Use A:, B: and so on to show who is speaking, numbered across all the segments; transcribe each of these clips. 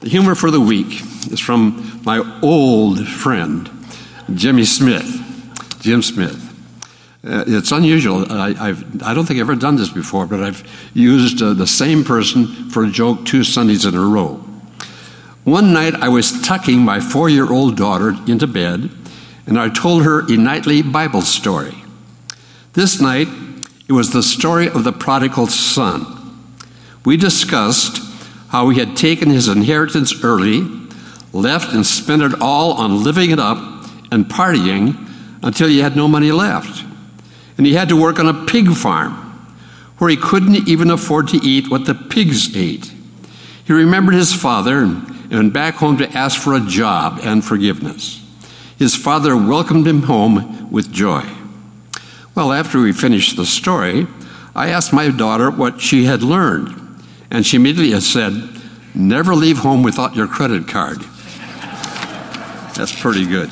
A: The humor for the week is from my old friend, Jim Smith. It's unusual. I don't think I've ever done this before, but I've used the same person for a joke 2 Sundays in a row. One night I was tucking my 4-year-old daughter into bed, and I told her a nightly Bible story. This night, it was the story of the prodigal son. We discussed how he had taken his inheritance early, left and spent it all on living it up and partying until he had no money left. And he had to work on a pig farm where he couldn't even afford to eat what the pigs ate. He remembered his father and went back home to ask for a job and forgiveness. His father welcomed him home with joy. Well, after we finished the story, I asked my daughter what she had learned, and she immediately said, "Never leave home without your credit card." That's pretty good.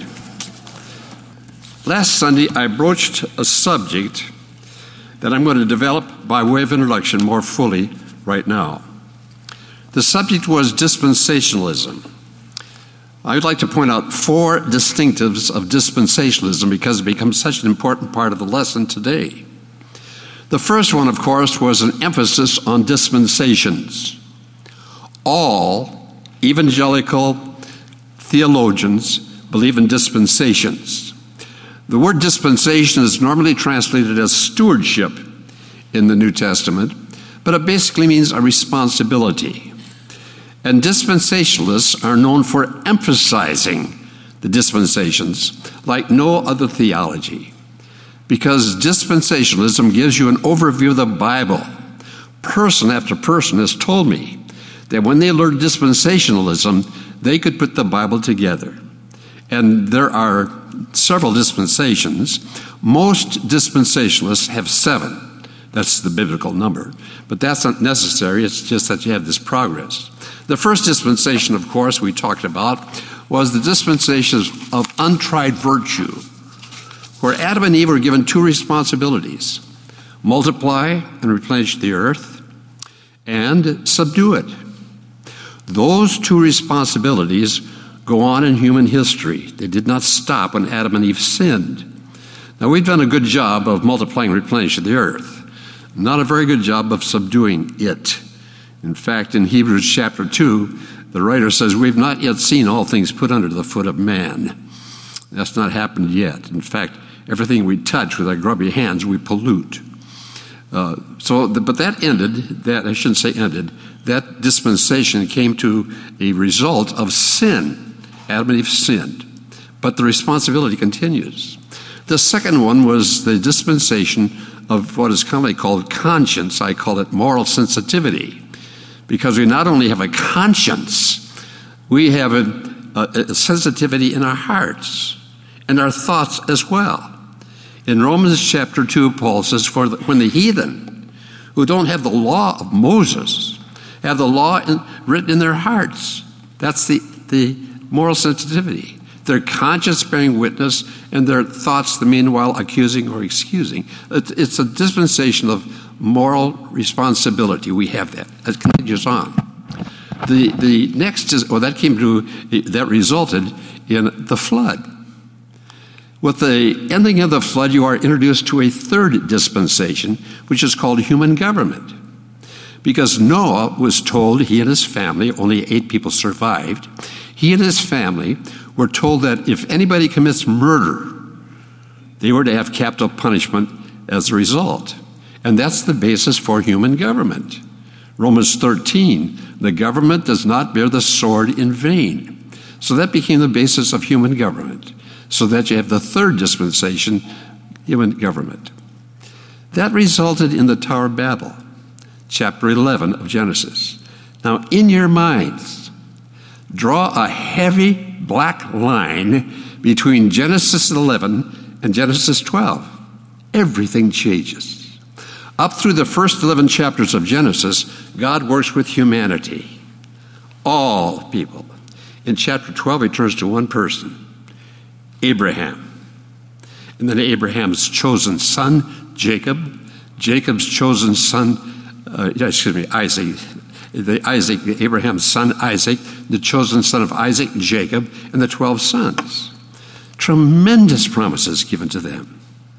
A: Last Sunday, I broached a subject that I'm going to develop by way of introduction more fully right now. The subject was dispensationalism. I would like to point out 4 distinctives of dispensationalism because it becomes such an important part of the lesson today. The first one, of course, was an emphasis on dispensations. All evangelical theologians believe in dispensations. The word dispensation is normally translated as stewardship in the New Testament, but it basically means a responsibility. And dispensationalists are known for emphasizing the dispensations like no other theology, because dispensationalism gives you an overview of the Bible. Person after person has told me that when they learned dispensationalism, they could put the Bible together. And there are several dispensations. Most dispensationalists have 7. That's the biblical number. But that's not necessary. It's just that you have this progress. The first dispensation, of course, we talked about was the dispensation of untried virtue, where Adam and Eve were given 2 responsibilities: multiply and replenish the earth, and subdue it. Those 2 responsibilities go on in human history. They did not stop when Adam and Eve sinned. Now, we've done a good job of multiplying and replenishing the earth, not a very good job of subduing it. In fact, in Hebrews chapter 2, the writer says, "We've not yet seen all things put under the foot of man." That's not happened yet. In fact, everything we touch with our grubby hands, we pollute. But that ended, that dispensation came to a result of sin. Adam and Eve sinned. But the responsibility continues. The second one was the dispensation of what is commonly called conscience. I call it moral sensitivity. Because we not only have a conscience, we have a sensitivity in our hearts and our thoughts as well. In Romans chapter 2, Paul says, when the heathen, who don't have the law of Moses, have the law written in their hearts, that's the moral sensitivity. Their conscience bearing witness and their thoughts, the meanwhile, accusing or excusing. It's a dispensation of moral responsibility. We have that. It continues on. The next is, that resulted in the flood. With the ending of the flood, you are introduced to a third dispensation, which is called human government. Because Noah was told, he and his family, only 8 people survived, he and his family were told that if anybody commits murder, they were to have capital punishment as a result. And that's the basis for human government. Romans 13, the government does not bear the sword in vain. So that became the basis of human government, so that you have the third dispensation, human government. That resulted in the Tower of Babel, chapter 11 of Genesis. Now, in your minds, draw a heavy black line between Genesis 11 and Genesis 12. Everything changes. Up through the first 11 chapters of Genesis, God works with humanity, all people. In chapter 12, he turns to one person, Abraham. And then Abraham's chosen son, Jacob. Jacob's chosen son, Isaac. Abraham's son Isaac, the chosen son of Isaac, Jacob, and the 12 sons. Tremendous promises given to them.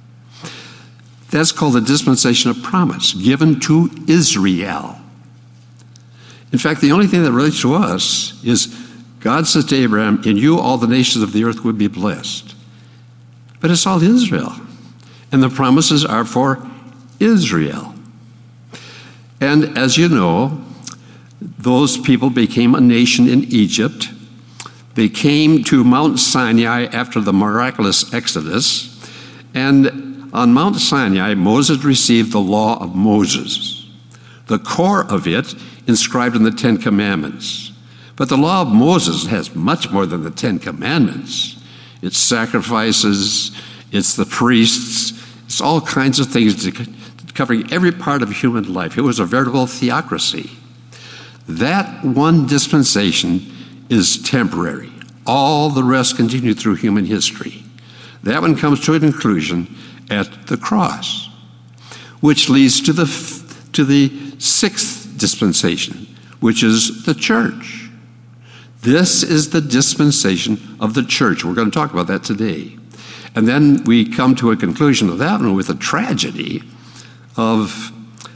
A: That's called the dispensation of promise, given to Israel. In fact, the only thing that relates to us is God says to Abraham, in you all the nations of the earth would be blessed. But it's all Israel. And the promises are for Israel. And as you know, those people became a nation in Egypt. They came to Mount Sinai after the miraculous Exodus. And on Mount Sinai, Moses received the law of Moses, the core of it inscribed in the Ten Commandments. But the law of Moses has much more than the Ten Commandments. It's sacrifices, it's the priests, it's all kinds of things covering every part of human life. It was a veritable theocracy. That one dispensation is temporary. All the rest continue through human history. That one comes to a conclusion at the cross, which leads to the sixth dispensation, which is the church. This is the dispensation of the church. We're going to talk about that today. And then we come to a conclusion of that one with a tragedy of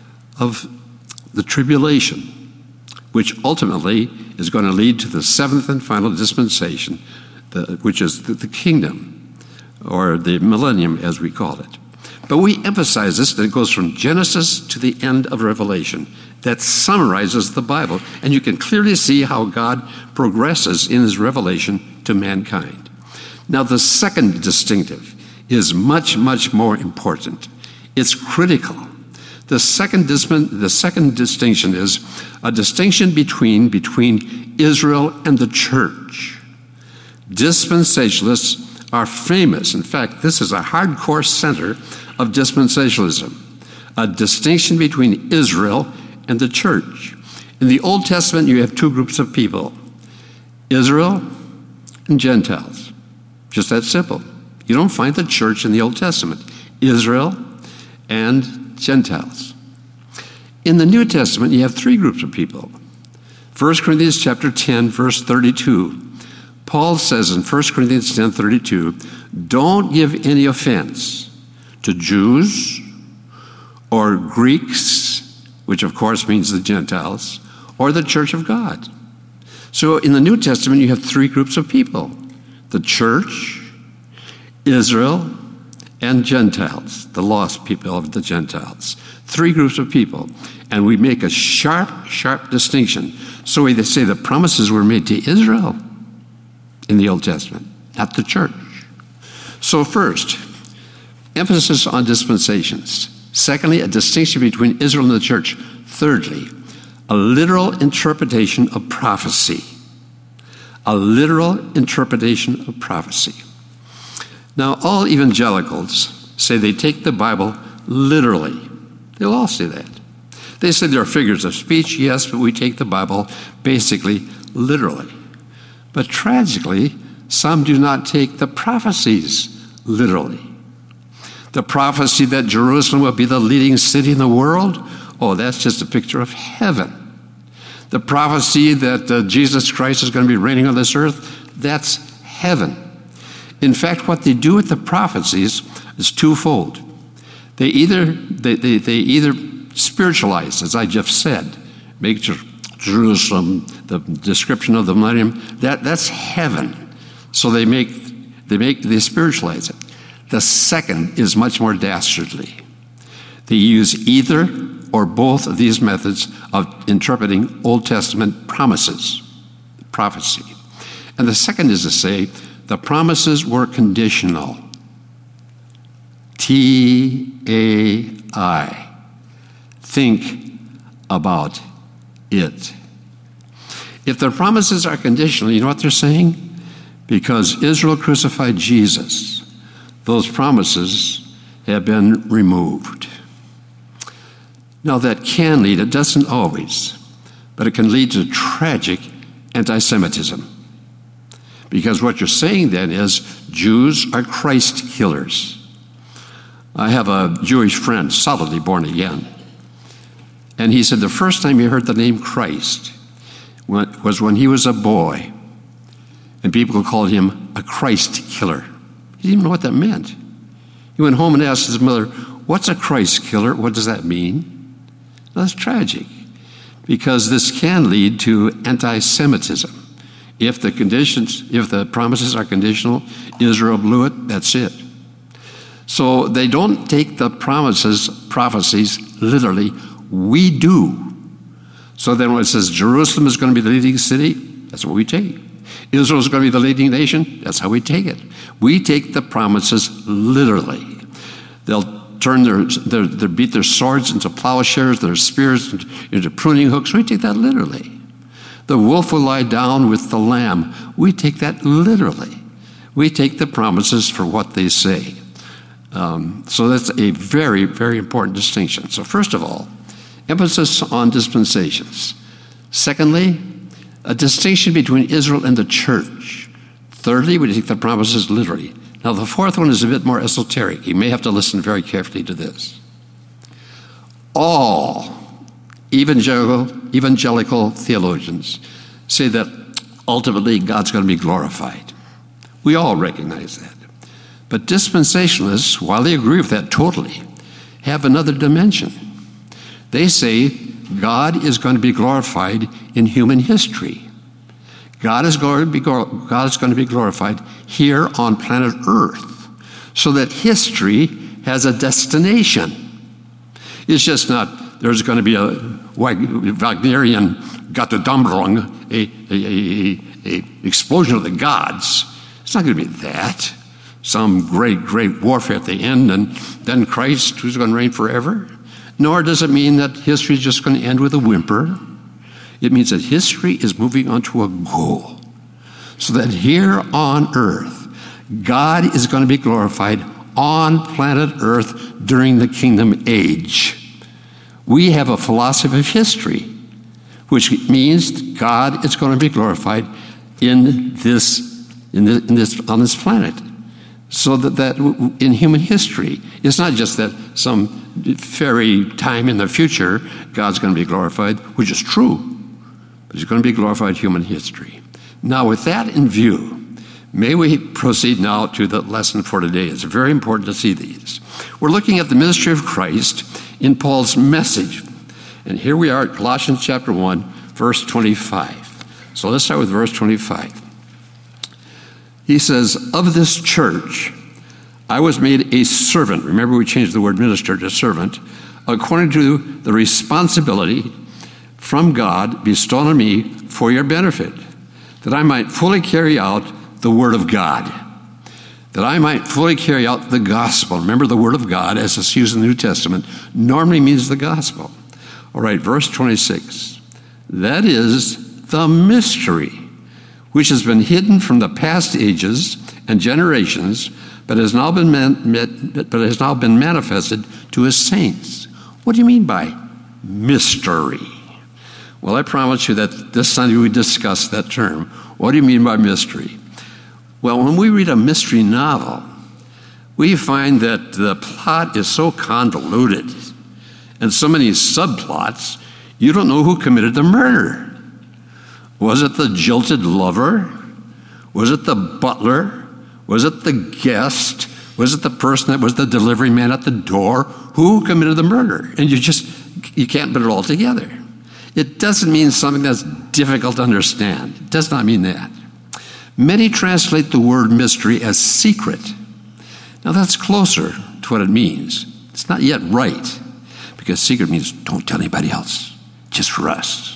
A: the tribulation, which ultimately is going to lead to the seventh and final dispensation, which is the kingdom, or the millennium as we call it. But we emphasize this, that it goes from Genesis to the end of Revelation. That summarizes the Bible, and you can clearly see how God progresses in his revelation to mankind. Now, the second distinctive is much, much more important. It's critical. The second distinction is a distinction between Israel and the church. Dispensationalists are famous. In fact, this is a hardcore center of dispensationalism, a distinction between Israel and the church. In the Old Testament, you have two groups of people, Israel and Gentiles. Just that simple. You don't find the church in the Old Testament. Israel and Gentiles. In the New Testament, you have three groups of people. 1 Corinthians chapter 10, verse 32. Paul says in 1 Corinthians 10:32, don't give any offense to Jews or Greeks, which of course means the Gentiles, or the church of God. So in the New Testament, you have three groups of people: the church, Israel, and Gentiles, the lost people of the Gentiles. Three groups of people. And we make a sharp, sharp distinction. So we say the promises were made to Israel in the Old Testament, not the church. So first, emphasis on dispensations. Secondly, a distinction between Israel and the church. Thirdly, a literal interpretation of prophecy. A literal interpretation of prophecy. Now, all evangelicals say they take the Bible literally. They'll all say that. They say there are figures of speech, yes, but we take the Bible basically literally. But tragically, some do not take the prophecies literally. The prophecy that Jerusalem will be the leading city in the world, oh, that's just a picture of heaven. The prophecy that Jesus Christ is going to be reigning on this earth, that's heaven. In fact, what they do with the prophecies is twofold. They either spiritualize, as I just said, make Jerusalem the description of the millennium. That's heaven. So they spiritualize it. The second is much more dastardly. They use either or both of these methods of interpreting Old Testament promises, prophecy. And the second is to say the promises were conditional. T-A-I. Think about it. If the promises are conditional, you know what they're saying? Because Israel crucified Jesus, those promises have been removed. Now that can lead, it doesn't always, but it can lead to tragic anti-Semitism. Because what you're saying then is Jews are Christ killers. I have a Jewish friend, solidly born again. And he said the first time he heard the name Christ was when he was a boy, and people called him a Christ killer. He didn't even know what that meant. He went home and asked his mother, "What's a Christ killer? What does that mean?" Now, that's tragic, because this can lead to anti-Semitism. If the promises are conditional, Israel blew it, that's it. So they don't take the prophecies literally. We do. So then when it says Jerusalem is going to be the leading city, that's what we take. Israel is going to be the leading nation, that's how we take it. We take the promises literally. They'll turn beat their swords into plowshares, their spears into pruning hooks. We take that literally. The wolf will lie down with the lamb. We take that literally. We take the promises for what they say. So that's a very, very important distinction. So first of all, emphasis on dispensations. Secondly, a distinction between Israel and the church. Thirdly, we take the promises literally. Now, the fourth one is a bit more esoteric. You may have to listen very carefully to this. All evangelical theologians say that ultimately God's going to be glorified. We all recognize that. But dispensationalists, while they agree with that totally, have another dimension. They say God is going to be glorified in human history. God is going to be glorified here on planet Earth, so that history has a destination. It's just not there's going to be a Wagnerian Götterdämmerung, a explosion of the gods. It's not going to be that. Some great warfare at the end, and then Christ who's going to reign forever. Nor does it mean that history is just going to end with a whimper. It means that history is moving on to a goal, so that here on earth, God is going to be glorified on planet Earth during the kingdom age. We have a philosophy of history, which means God is going to be glorified on this planet. So that in human history, it's not just that some fairy time in the future God's going to be glorified, which is true, but he's going to be glorified in human history. Now, with that in view, may we proceed now to the lesson for today. It's very important to see these. We're looking at the ministry of Christ in Paul's message. And here we are at Colossians chapter 1, verse 25. So let's start with verse 25. He says, "Of this church I was made a servant." Remember, we changed the word minister to servant. "According to the responsibility from God bestowed on me for your benefit, that I might fully carry out the word of God." That I might fully carry out the gospel. Remember, the word of God, as it's used in the New Testament, normally means the gospel. All right, verse 26. "That is the mystery which has been hidden from the past ages and generations, but has now been manifested to his saints." What do you mean by mystery? Well, I promise you that this Sunday we discuss that term. What do you mean by mystery? Well, when we read a mystery novel, we find that the plot is so convoluted and so many subplots, you don't know who committed the murder. Was it the jilted lover? Was it the butler? Was it the guest? Was it the person that was the delivery man at the door? Who committed the murder? And you can't put it all together. It doesn't mean something that's difficult to understand. It does not mean that. Many translate the word mystery as secret. Now that's closer to what it means. It's not yet right, because secret means don't tell anybody else, just for us.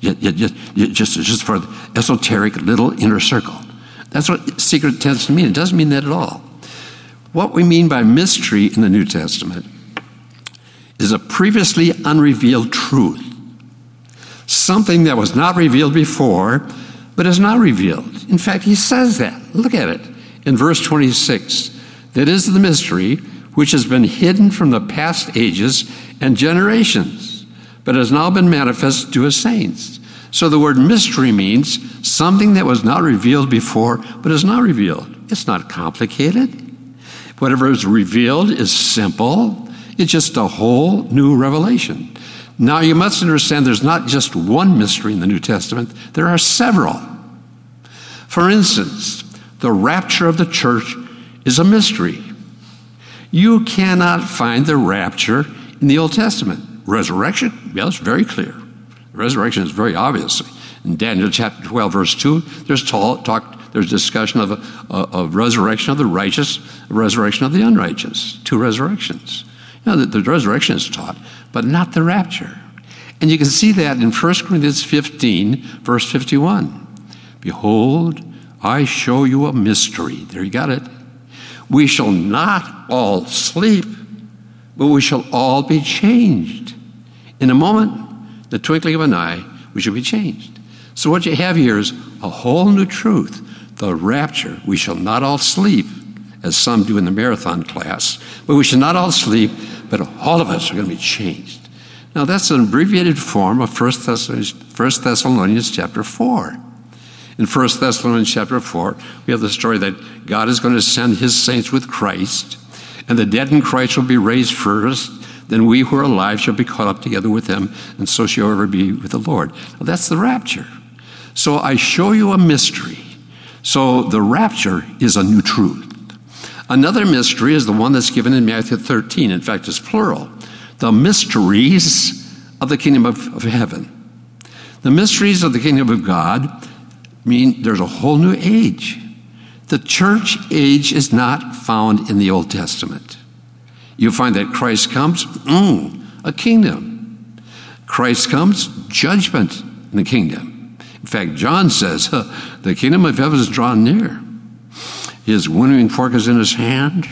A: Just for the esoteric little inner circle. That's what secret tends to mean. It doesn't mean that at all. What we mean by mystery in the New Testament is a previously unrevealed truth. Something that was not revealed before, but is now revealed. In fact, he says that. Look at it in verse 26. "That is the mystery which has been hidden from the past ages and generations, but has now been manifested to his saints." So the word mystery means something that was not revealed before, but is now revealed. It's not complicated. Whatever is revealed is simple. It's just a whole new revelation. Now you must understand there's not just one mystery in the New Testament, there are several. For instance, the rapture of the church is a mystery. You cannot find the rapture in the Old Testament. Resurrection, yes, very clear. Resurrection is very obvious. In Daniel chapter 12, verse 2, there's discussion of resurrection of the righteous, resurrection of the unrighteous, two resurrections. The resurrection is taught, but not the rapture. And you can see that in 1 Corinthians 15, verse 51. Behold, I show you a mystery. There you got it. We shall not all sleep, but we shall all be changed. In a moment, the twinkling of an eye, we shall be changed. So what you have here is a whole new truth. The rapture, we shall not all sleep, as some do in the marathon class, but we shall not all sleep, but all of us are going to be changed. Now that's an abbreviated form of 1 Thessalonians chapter 4. In 1 Thessalonians chapter 4, we have the story that God is going to send his saints with Christ, and the dead in Christ will be raised first, then we who are alive shall be caught up together with them, and so shall ever be with the Lord. Now that's the rapture. So I show you a mystery. So the rapture is a new truth. Another mystery is the one that's given in Matthew 13. In fact, it's plural. The mysteries of the kingdom of heaven. The mysteries of the kingdom of God mean there's a whole new age. The church age is not found in the Old Testament. You find that Christ comes, a kingdom. Christ comes, judgment in the kingdom. In fact, John says, the kingdom of heaven is drawn near. His winnowing fork is in his hand.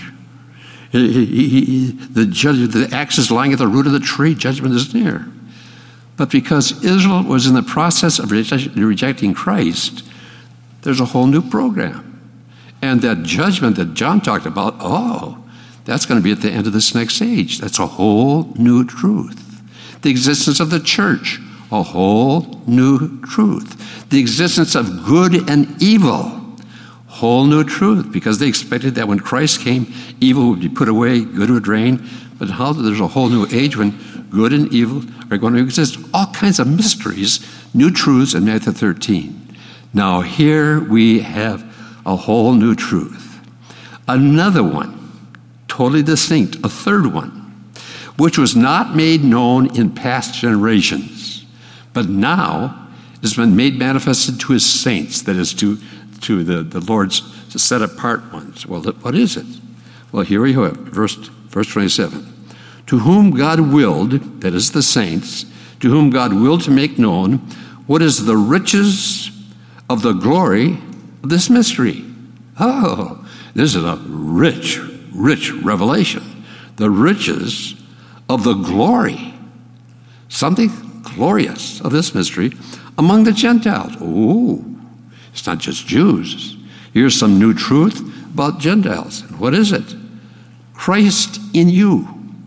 A: The axe is lying at the root of the tree. Judgment is near. But because Israel was in the process of rejecting Christ, there's a whole new program. And that judgment that John talked about, that's going to be at the end of this next age. That's a whole new truth. The existence of the church, a whole new truth. The existence of good and evil, whole new truth, because they expected that when Christ came, evil would be put away, good would reign. But how there's a whole new age when good and evil are going to exist. All kinds of mysteries, new truths in Matthew 13. Now here we have a whole new truth. Another one, totally distinct, a third one, which was not made known in past generations, but now has been made manifested to his saints, that is to the Lord's set apart ones. Well, what is it? Well, here we have verse 27. To whom God willed, that is the saints, to whom God willed to make known what is the riches of the glory of this mystery. Oh, this is a rich, rich revelation. The riches of the glory, something glorious of this mystery among the Gentiles. Oh, it's not just Jews. Here's some new truth about Gentiles. And what is it? Christ in you,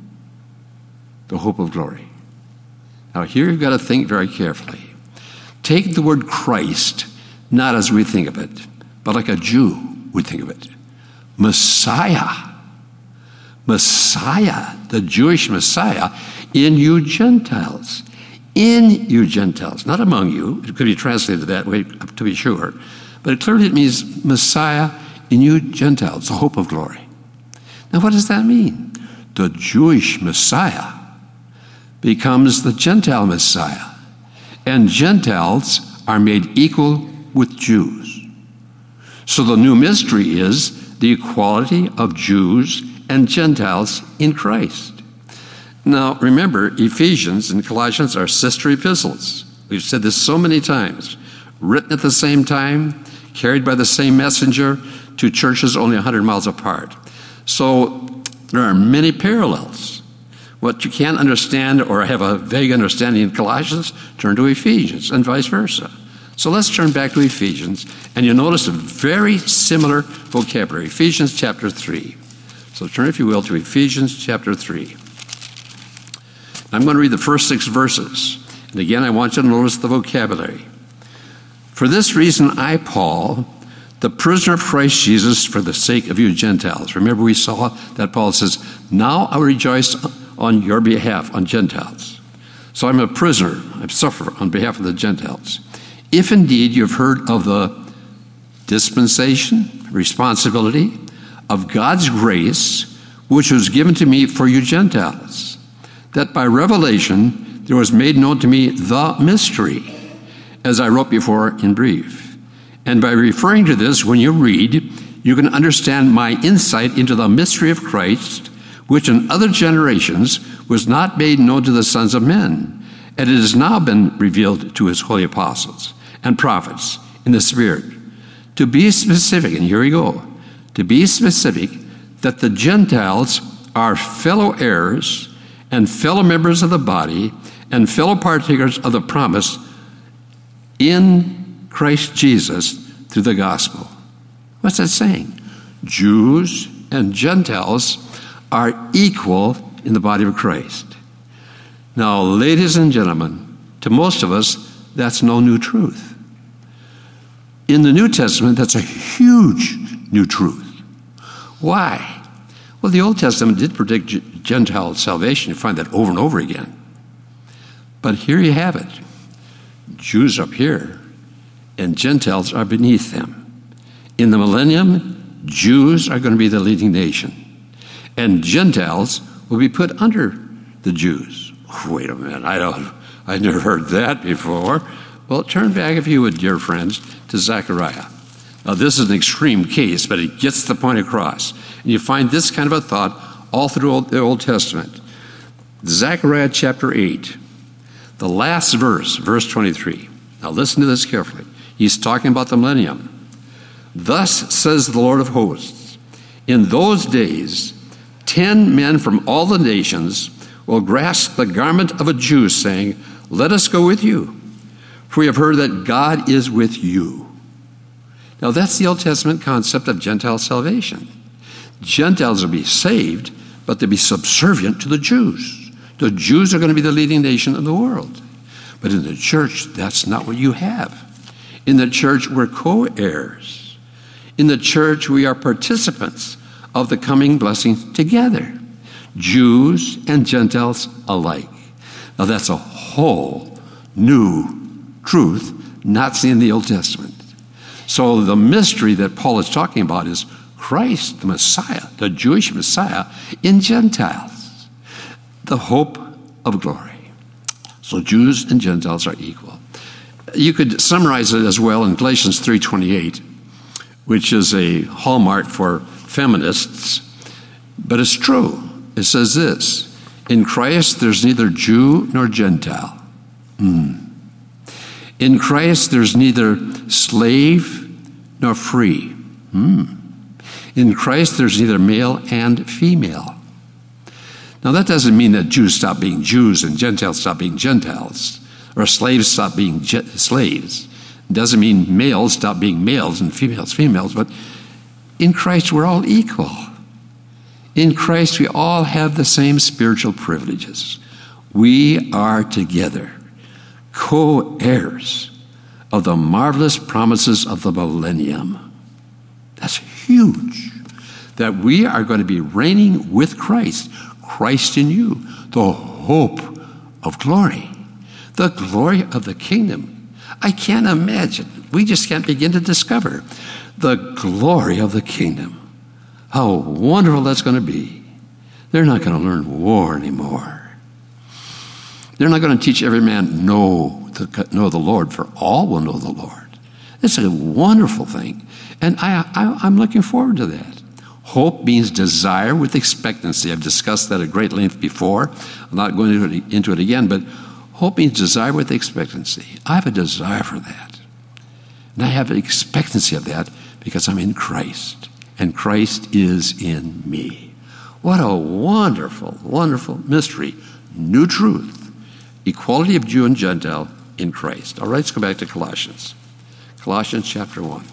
A: the hope of glory. Now here you've got to think very carefully. Take the word Christ, not as we think of it, but like a Jew would think of it. Messiah. Messiah, the Jewish Messiah, in you Gentiles. In you Gentiles, not among you. It could be translated that way, to be sure. But clearly it means Messiah in you Gentiles, the hope of glory. Now what does that mean? The Jewish Messiah becomes the Gentile Messiah. And Gentiles are made equal with Jews. So the new mystery is the equality of Jews and Gentiles in Christ. Now, remember, Ephesians and Colossians are sister epistles. We've said this so many times. Written at the same time, carried by the same messenger, to churches only 100 miles apart. So there are many parallels. What you can't understand or have a vague understanding in Colossians, turn to Ephesians, and vice versa. So let's turn back to Ephesians, and you'll notice a very similar vocabulary. Ephesians chapter 3. So turn, if you will, to Ephesians chapter 3. I'm going to read the first 6 verses. And again, I want you to notice the vocabulary. For this reason, I, Paul, the prisoner of Christ Jesus, for the sake of you Gentiles. Remember, we saw that Paul says, now I rejoice on your behalf, on Gentiles. So I'm a prisoner. I suffer on behalf of the Gentiles. If indeed you've heard of the dispensation, responsibility of God's grace, which was given to me for you Gentiles, that by revelation there was made known to me the mystery, as I wrote before in brief. And by referring to this, when you read, you can understand my insight into the mystery of Christ, which in other generations was not made known to the sons of men, and it has now been revealed to his holy apostles and prophets in the Spirit. To be specific, and here we go, to be specific, that the Gentiles are fellow heirs and fellow members of the body and fellow partakers of the promise in Christ Jesus through the gospel. What's that saying? Jews and Gentiles are equal in the body of Christ. Now, ladies and gentlemen, to most of us, that's no new truth. In the New Testament, that's a huge new truth. Why? Well, the Old Testament did predict Gentile salvation. You find that over and over again. But here you have it. Jews up here, and Gentiles are beneath them. In the millennium, Jews are going to be the leading nation, and Gentiles will be put under the Jews. Wait a minute, I never heard that before. Well, turn back, if you would, dear friends, to Zechariah. Now, this is an extreme case, but it gets the point across. And you find this kind of a thought all through the Old Testament. Zechariah chapter 8, the last verse, verse 23. Now, listen to this carefully. He's talking about the millennium. Thus says the Lord of hosts, in those days, 10 men from all the nations will grasp the garment of a Jew, saying, let us go with you, for we have heard that God is with you. Now, that's the Old Testament concept of Gentile salvation. Gentiles will be saved, but they'll be subservient to the Jews. The Jews are going to be the leading nation in the world. But in the church, that's not what you have. In the church, we're co-heirs. In the church, we are participants of the coming blessing together, Jews and Gentiles alike. Now, that's a whole new truth not seen in the Old Testament. So the mystery that Paul is talking about is Christ, the Messiah, the Jewish Messiah in Gentiles, the hope of glory. So Jews and Gentiles are equal. You could summarize it as well in Galatians 3:28, which is a hallmark for feminists, but it's true. It says this, in Christ there's neither Jew nor Gentile. In Christ there's neither slave nor free. In Christ there's neither male and female. Now that doesn't mean that Jews stop being Jews and Gentiles stop being Gentiles, or slaves stop being slaves. It doesn't mean males stop being males and females females, but in Christ we're all equal. In Christ we all have the same spiritual privileges. We are together, co-heirs of the marvelous promises of the millennium. That's huge, that we are going to be reigning with Christ, Christ in you, the hope of glory, the glory of the kingdom. I can't imagine. We just can't begin to discover the glory of the kingdom. How wonderful that's going to be. They're not going to learn war anymore. They're not going to teach every man know the Lord, for all will know the Lord. It's a wonderful thing. And I'm looking forward to that. Hope means desire with expectancy. I've discussed that at great length before. I'm not going into it again, but hope means desire with expectancy. I have a desire for that. And I have an expectancy of that because I'm in Christ. And Christ is in me. What a wonderful, wonderful mystery. New truth. Equality of Jew and Gentile in Christ. All right, let's go back to Colossians. Colossians chapter 1.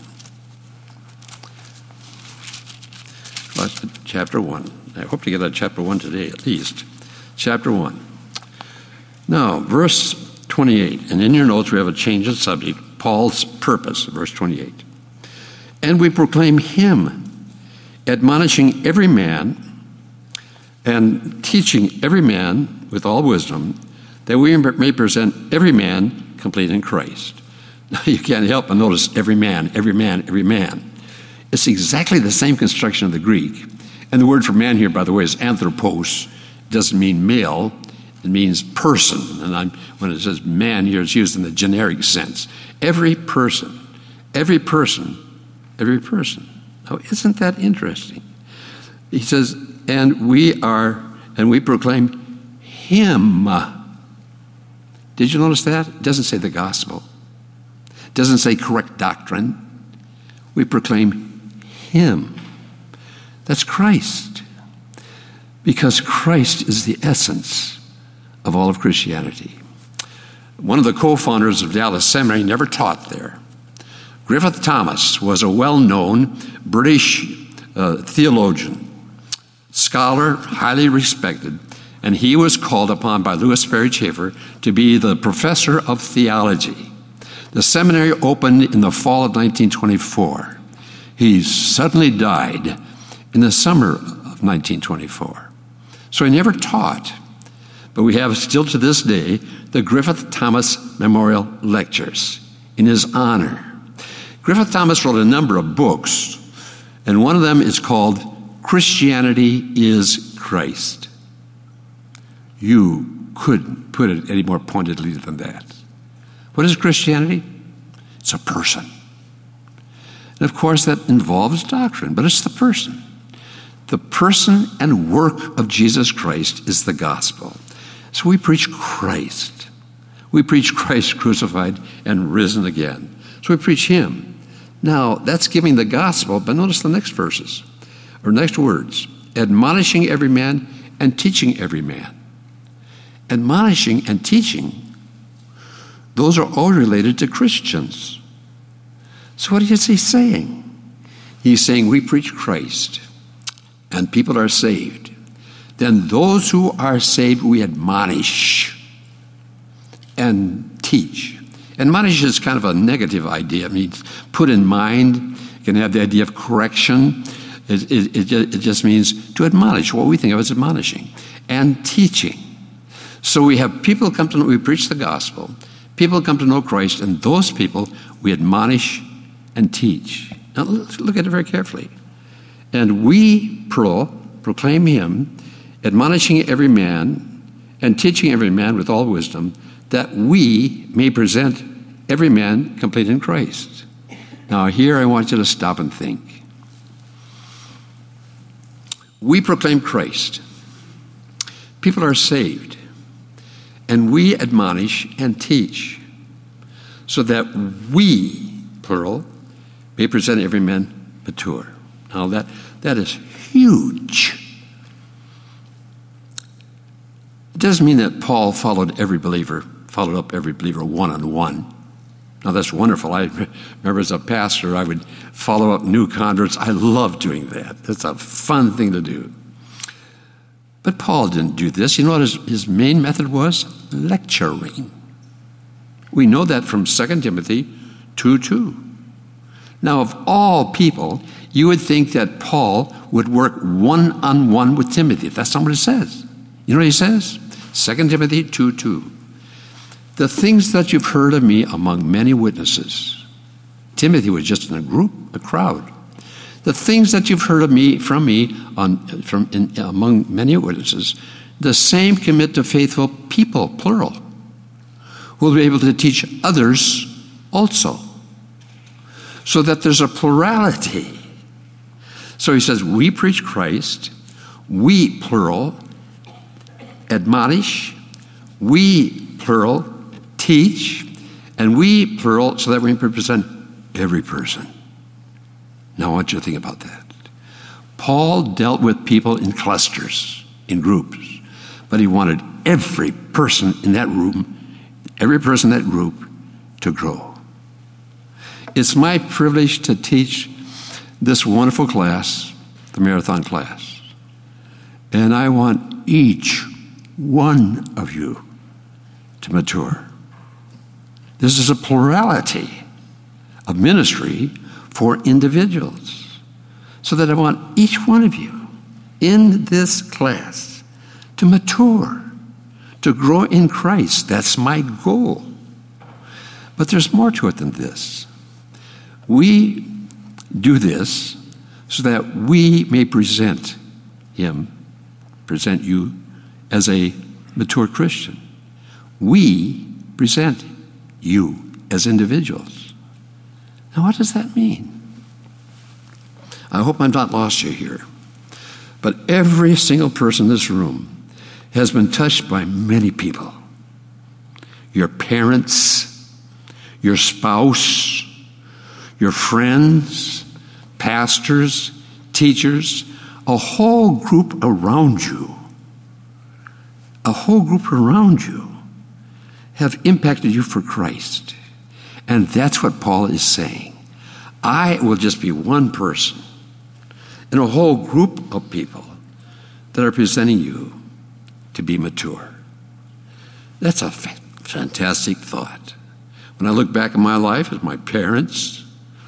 A: Colossians chapter 1. I hope to get out chapter 1 today at least. Chapter 1. Now, verse 28. And in your notes we have a change of subject. Paul's purpose, verse 28. And we proclaim him, admonishing every man and teaching every man with all wisdom, that we may present every man complete in Christ. Now, you can't help but notice every man, every man, every man. It's exactly the same construction of the Greek. And the word for man here, by the way, is anthropos. It doesn't mean male. It means person. And when it says man here, it's used in the generic sense. Every person, every person, every person. Oh, isn't that interesting? He says, and we proclaim him. Did you notice that? It doesn't say the gospel. It doesn't say correct doctrine. We proclaim him. That's Christ. Because Christ is the essence of all of Christianity. One of the co-founders of Dallas Seminary never taught there. Griffith Thomas was a well-known British theologian, scholar, highly respected, and he was called upon by Louis Sperry Chafer to be the professor of theology. The seminary opened in the fall of 1924. He suddenly died in the summer of 1924. So he never taught. But we have still to this day the Griffith Thomas Memorial Lectures in his honor. Griffith Thomas wrote a number of books, and one of them is called Christianity is Christ. You couldn't put it any more pointedly than that. What is Christianity? It's a person. And of course, that involves doctrine, but it's the person. The person and work of Jesus Christ is the gospel. So we preach Christ. We preach Christ crucified and risen again. So we preach him. Now, that's giving the gospel, but notice the next verses, or next words. Admonishing every man and teaching every man. Admonishing and teaching, those are all related to Christians. So what is he saying? He's saying we preach Christ and people are saved. Then those who are saved we admonish and teach. Admonish is kind of a negative idea. It means put in mind. You can have the idea of correction. It just means to admonish, what we think of as admonishing. And teaching. So we have people come to know, we preach the gospel. People come to know Christ, and those people we admonish and teach. Now let's look at it very carefully. And we proclaim him, admonishing every man and teaching every man with all wisdom, that we may present every man complete in Christ. Now here I want you to stop and think. We proclaim Christ. People are saved. And we admonish and teach so that we, plural, may present every man mature. Now that is huge. It doesn't mean that Paul followed up every believer one-on-one. Now that's wonderful. I remember as a pastor, I would follow up new converts. I love doing that. That's a fun thing to do. But Paul didn't do this. You know what his main method was? Lecturing. We know that from 2 Timothy 2:2. Now, of all people, you would think that Paul would work one-on-one with Timothy. That's not what it says. You know what he says? 2 Timothy 2:2. The things that you've heard of me among many witnesses. Timothy was just in a crowd. The things that you've heard of me from me among many witnesses, the same commit to faithful people, plural, who will be able to teach others also. So that there's a plurality. So he says, we preach Christ, we, plural, admonish, we, plural, teach, and we, plural, so that we represent every person. Now I want you to think about that. Paul dealt with people in clusters, in groups, but he wanted every person in that room, every person in that group to grow. It's my privilege to teach this wonderful class, the marathon class. And I want each one of you to mature. This is a plurality of ministry for individuals. So that I want each one of you in this class to mature, to grow in Christ. That's my goal. But there's more to it than this. We do this so that we may present you as a mature Christian. We present you as individuals. Now, what does that mean? I hope I've not lost you here. But every single person in this room has been touched by many people. Your parents, your spouse, your friends, pastors, teachers, a whole group around you. A whole group around you have impacted you for Christ. And that's what Paul is saying. I will just be one person in a whole group of people that are presenting you to be mature. That's a fantastic thought. When I look back at my life at my parents,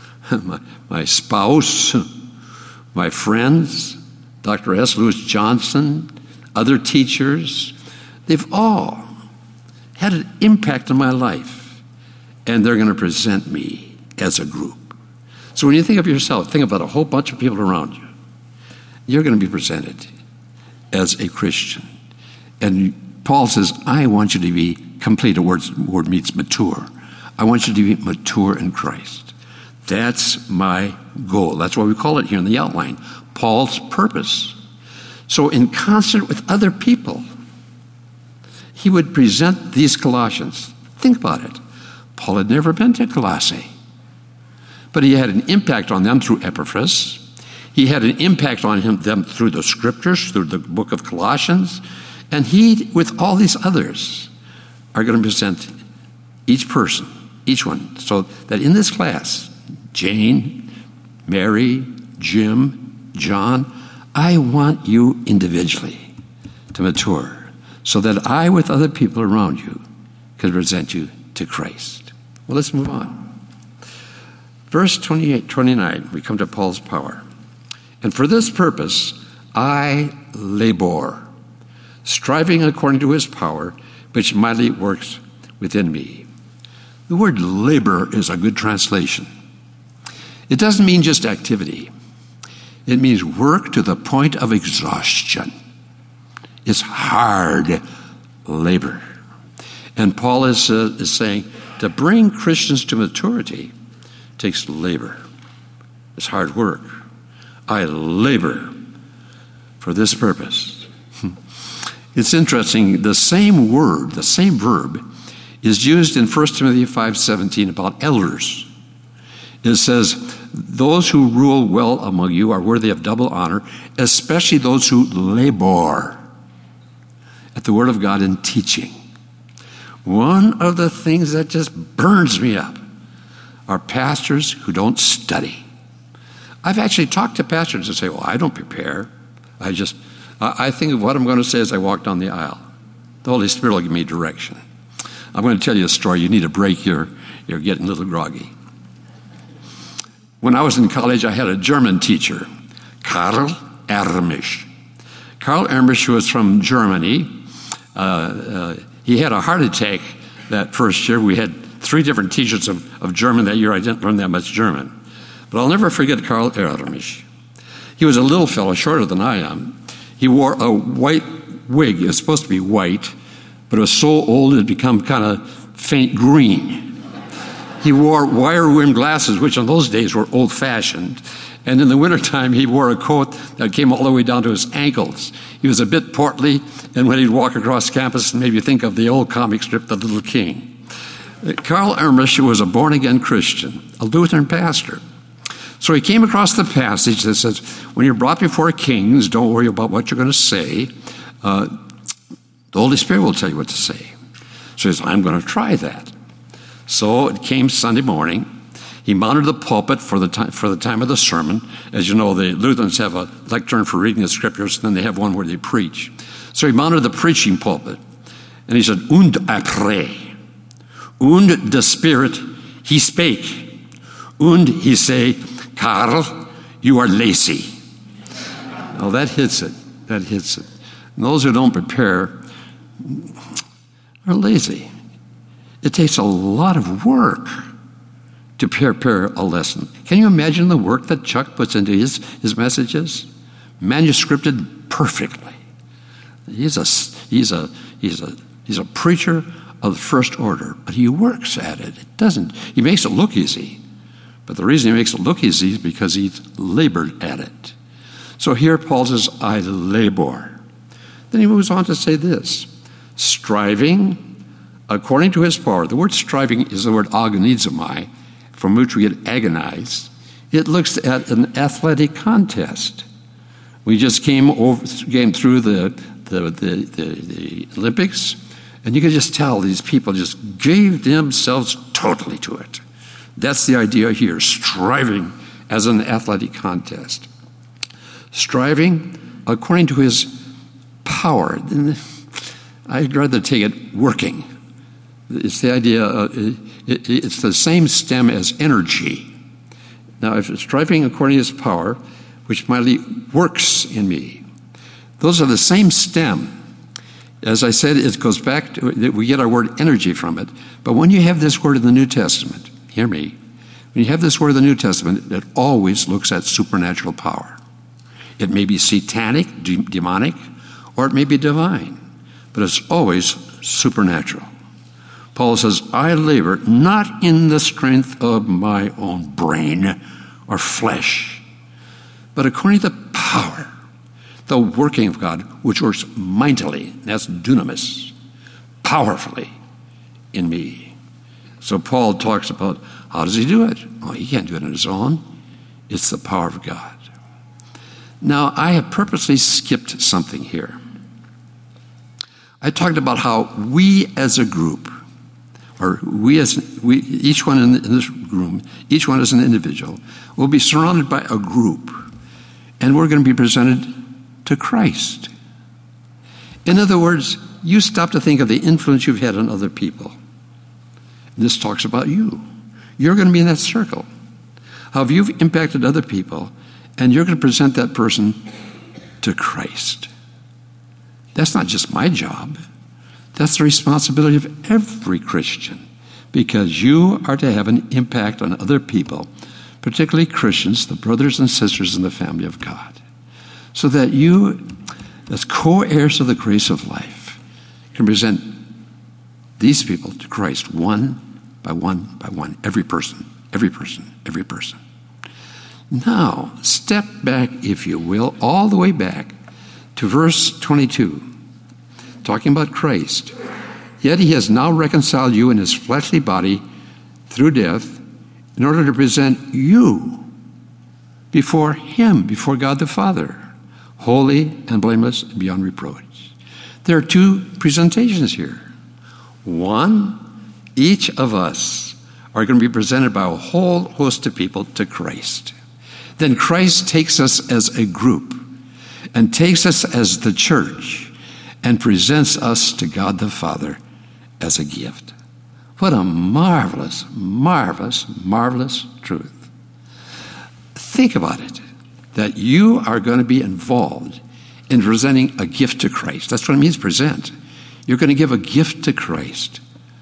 A: my spouse, my friends, Dr. S. Lewis Johnson, other teachers, they've all had an impact on my life, and they're going to present me as a group. So when you think of yourself, think about a whole bunch of people around you. You're going to be presented as a Christian. And Paul says, I want you to be complete. The word means mature. I want you to be mature in Christ. That's my goal. That's why we call it here in the outline, Paul's purpose. So in concert with other people, he would present these Colossians. Think about it. Paul had never been to Colossae, but he had an impact on them through Epaphras. He had an impact on them through the scriptures, through the book of Colossians. And he, with all these others, are going to present each person, each one, so that in this class, Jane, Mary, Jim, John, I want you individually to mature so that I, with other people around you, can present you to Christ. Well, let's move on. Verse 28, 29, we come to Paul's power. And for this purpose, I labor, striving according to his power, which mightily works within me. The word labor is a good translation. It doesn't mean just activity. It means work to the point of exhaustion. It's hard labor. And Paul is saying to bring Christians to maturity takes labor. It's hard work. I labor for this purpose. It's interesting, the same word, the same verb, is used in 1 Timothy 5:17 about elders. It says, those who rule well among you are worthy of double honor, especially those who labor at the word of God in teaching. One of the things that just burns me up are pastors who don't study. I've actually talked to pastors and say, well, I don't prepare. I think of what I'm going to say as I walk down the aisle. The Holy Spirit will give me direction. I'm going to tell you a story. You need a break. You're getting a little groggy. When I was in college, I had a German teacher, Karl Ermisch. Karl Ermisch was from Germany. He had a heart attack that first year. We had 3 different teachers of German that year. I didn't learn that much German. But I'll never forget Karl Ermisch. He was a little fellow, shorter than I am. He wore a white wig. It was supposed to be white, but it was so old it had become kind of faint green. He wore wire-rimmed glasses, which in those days were old-fashioned. And in the wintertime, he wore a coat that came all the way down to his ankles. He was a bit portly, and when he'd walk across campus, maybe think of the old comic strip, The Little King. Karl Ermisch was a born-again Christian, a Lutheran pastor. So he came across the passage that says, when you're brought before kings, don't worry about what you're going to say. The Holy Spirit will tell you what to say. So he says, I'm going to try that. So it came Sunday morning. He mounted the pulpit for the time of the sermon. As you know, the Lutherans have a lectern for reading the scriptures, and then they have one where they preach. So he mounted the preaching pulpit, and he said, Und après, und the Spirit, he spake, und he say, Karl, you are lazy. Now that hits it. That hits it. And those who don't prepare, are lazy. It takes a lot of work to prepare a lesson. Can you imagine the work that Chuck puts into his messages? Manuscripted perfectly. He's a preacher of the first order, but he works at it. He makes it look easy. But the reason he makes it look easy is because he's labored at it. So here Paul says, I labor. Then he moves on to say this, striving according to his power. The word striving is the word agonizomai, from which we get agonize. It looks at an athletic contest. We just came through the Olympics, and you can just tell these people just gave themselves totally to it. That's the idea here, striving as an athletic contest. Striving according to his power. I'd rather take it working. It's the idea, it's the same stem as energy. Now, if it's striving according to his power, which mightily works in me, those are the same stem. As I said, it goes back to, we get our word energy from it. But when you have this word in the New Testament, hear me, when you have this word in the New Testament, it always looks at supernatural power. It may be satanic, demonic, or it may be divine, but it's always supernatural. Paul says, I labor not in the strength of my own brain or flesh, but according to the power, the working of God, which works mightily, that's dunamis, powerfully in me. So Paul talks about, how does he do it? Well, he can't do it on his own. It's the power of God. Now, I have purposely skipped something here. I talked about how we as a group, or each one in this room, each one as an individual, will be surrounded by a group, and we're going to be presented to Christ. In other words, you stop to think of the influence you've had on other people. This talks about you. You're going to be in that circle. How you've impacted other people, and you're going to present that person to Christ. That's not just my job. That's the responsibility of every Christian, because you are to have an impact on other people, particularly Christians, the brothers and sisters in the family of God, so that you, as co-heirs of the grace of life, can present these people to Christ one by one by one, every person, every person, every person. Now, step back, if you will, all the way back to verse 22, talking about Christ. Yet he has now reconciled you in his fleshly body through death in order to present you before him, before God the Father, holy and blameless and beyond reproach. There are two presentations here. One, each of us are going to be presented by a whole host of people to Christ. Then Christ takes us as a group and takes us as the church and presents us to God the Father as a gift. What a marvelous, marvelous, marvelous truth. Think about it, that you are going to be involved in presenting a gift to Christ. That's what it means, present. You're going to give a gift to Christ.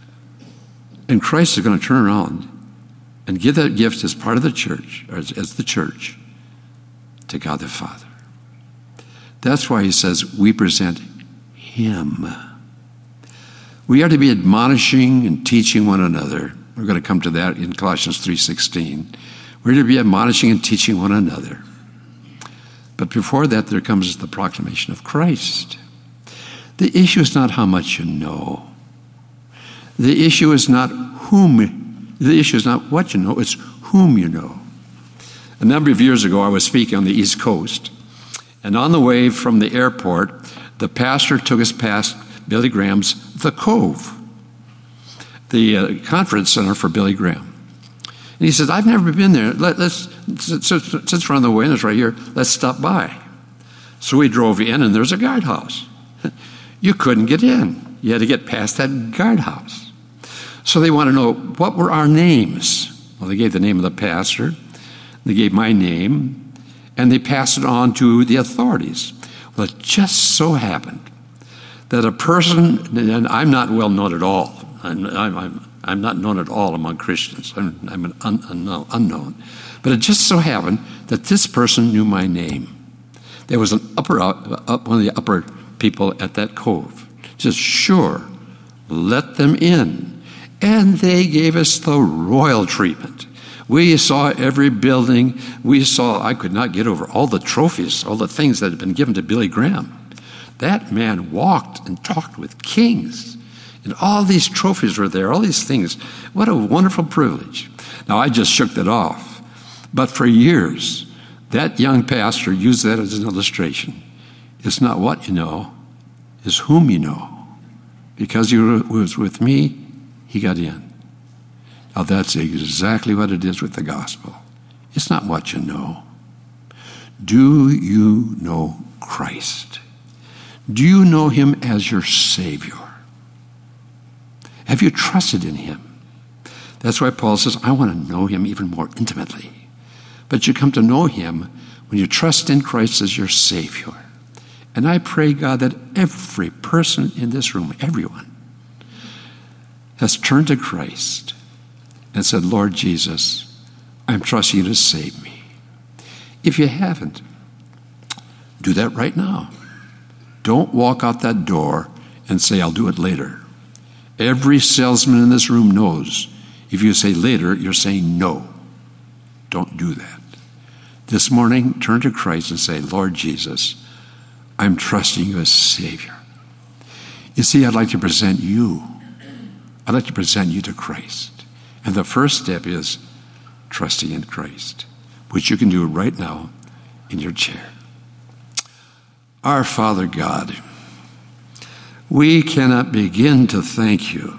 A: And Christ is going to turn around and give that gift as part of the church, or as the church, to God the Father. That's why he says we present him. We are to be admonishing and teaching one another. We're going to come to that in Colossians 3:16. We're to be admonishing and teaching one another. But before that, there comes the proclamation of Christ. The issue is not how much you know. The issue is not what you know, it's whom you know. A number of years ago, I was speaking on the East Coast, and on the way from the airport, the pastor took us past Billy Graham's The Cove, the conference center for Billy Graham. And he says, I've never been there. Since we're on the way, and it's right here, let's stop by. So we drove in, and there's a guardhouse. You couldn't get in. You had to get past that guardhouse. So they want to know, what were our names? Well, they gave the name of the pastor. They gave my name, and they passed it on to the authorities. Well, it just so happened that a person, and I'm not well known at all. I'm not known at all among Christians. I'm an unknown. But it just so happened that this person knew my name. There was one of the upper people at that cove. Just sure, let them in. And they gave us the royal treatment. We saw every building. I could not get over all the trophies, all the things that had been given to Billy Graham. That man walked and talked with kings. And all these trophies were there, all these things. What a wonderful privilege. Now, I just shook that off. But for years, that young pastor used that as an illustration. It's not what you know, it's whom you know. Because he was with me, he got in. Now, that's exactly what it is with the gospel. It's not what you know. Do you know Christ? Do you know him as your Savior? Have you trusted in him? That's why Paul says, I want to know him even more intimately. But you come to know him when you trust in Christ as your Savior. And I pray, God, that every person in this room, everyone, has turned to Christ and said, Lord Jesus, I'm trusting you to save me. If you haven't, do that right now. Don't walk out that door and say, I'll do it later. Every salesman in this room knows if you say later, you're saying no. Don't do that. This morning, turn to Christ and say, Lord Jesus, I'm trusting you as Savior. You see, I'd like to present you. I'd like to present you to Christ. And the first step is trusting in Christ, which you can do right now in your chair. Our Father God, we cannot begin to thank you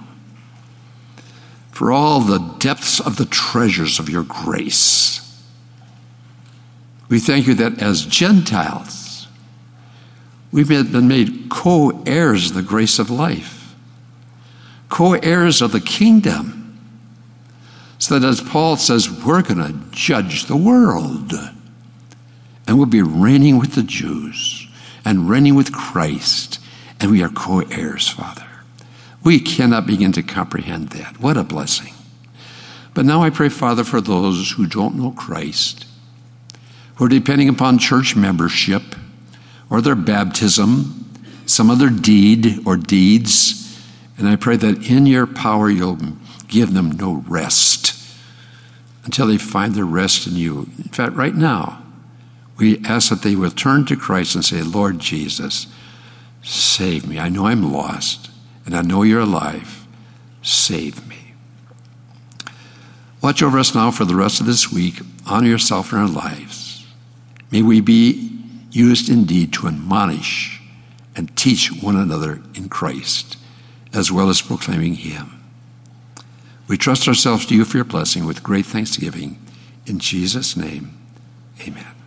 A: for all the depths of the treasures of your grace. We thank you that as Gentiles, we've been made co-heirs of the grace of life, co-heirs of the kingdom, so that as Paul says, we're going to judge the world, and we'll be reigning with the Jews and reigning with Christ, and we are co-heirs, Father. We cannot begin to comprehend that. What a blessing. But now I pray, Father, for those who don't know Christ, who are depending upon church membership or their baptism, some other deed or deeds, and I pray that in your power you'll give them no rest until they find their rest in you. In fact, right now, we ask that they will turn to Christ and say, Lord Jesus, save me. I know I'm lost, and I know you're alive. Save me. Watch over us now for the rest of this week. Honor yourself in our lives. May we be used indeed to admonish and teach one another in Christ, as well as proclaiming him. We trust ourselves to you for your blessing with great thanksgiving. In Jesus' name, amen.